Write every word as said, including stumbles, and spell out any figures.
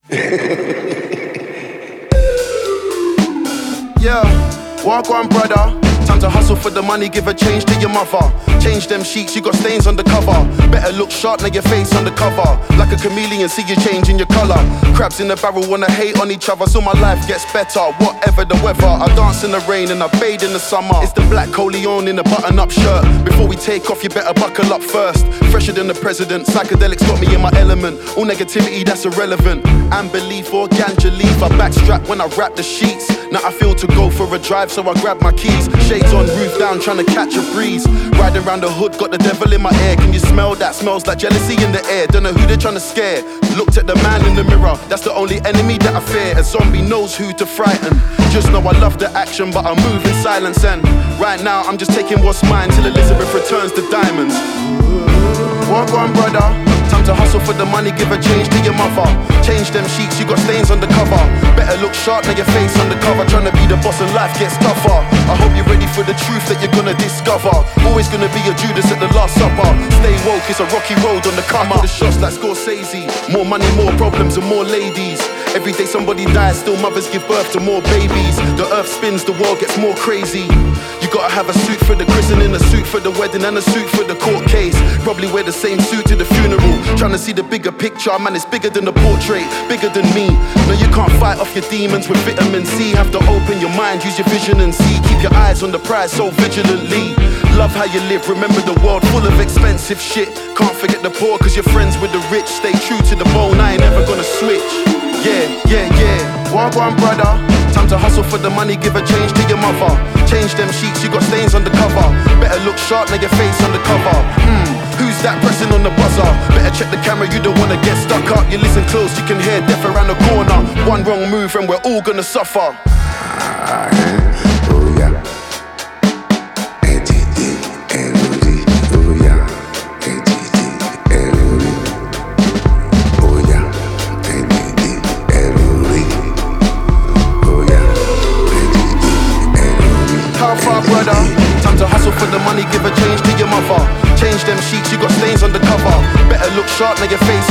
Yeah, walk on, brother. Time to hustle for the money, give a change to your mother. Change them sheets, you got stains on the cover. Better look sharp, now your face on the cover. Like a chameleon, see you changing your color. Crabs in the barrel wanna hate on each other, so my life gets better, whatever the weather. I dance in the rain and I bathe in the summer. It's the black Coleon in a button-up shirt. Before we take off, you better buckle up first. Fresher than the president, psychedelics got me in my element. All negativity, that's irrelevant. And belief or ganja leaf, I backstrap when I wrap the sheets. Now I feel to go for a drive, so I grab my keys. Shades on, roof down, trying to catch a breeze. Riding around the hood, got the devil in my ear. Can you smell that? Smells like jealousy in the air. Don't know who they're trying to scare. Looked at the man in the mirror, that's the only enemy that I fear. A zombie knows who to frighten. Just know I love the action, but I move in silence. And right now I'm just taking what's mine till Elizabeth returns the diamonds. Walk on, brother. Time to hustle for the money, give a change to your mother. Change them sheets, you got stains on the cover. Better look sharp, now your face on the cover. Trying to be the boss and life gets tougher. I hope you're ready for the truth that you're gonna discover. Always gonna be a Judas at the last supper. Stay woke, it's a rocky road on the come up. The shots like Scorsese. More money, more problems and more ladies. Every day somebody dies, still mothers give birth to more babies. The earth spins, the world gets more crazy. You gotta have a suit for the christening, a suit for the wedding, and a suit for the court case. Probably wear the same suit to the funeral. Trying to see the bigger picture, man, it's bigger than the portrait, bigger than me. No, you can't fight off your demons with vitamin C. Have to open your mind, use your vision and see. Keep your eyes on the prize so vigilantly. Love how you live, remember the world full of expensive shit. Can't forget the poor, cause you're friends with the rich. Stay true to the bone, I ain't never gonna switch. Yeah, yeah, yeah, walk on, brother. Time to hustle for the money, give a change to your mother. Change them sheets, you got stains on the cover. Better look sharp, now your face on the cover. Hmm, who's that pressing on the buzzer? Better check the camera, you don't wanna get stuck up. You listen close, you can hear death around the corner. One wrong move and we're all gonna suffer. Brother, time to hustle for the money, give a change to your mother. Change them sheets, you got stains on the cover. Better look sharp, now your face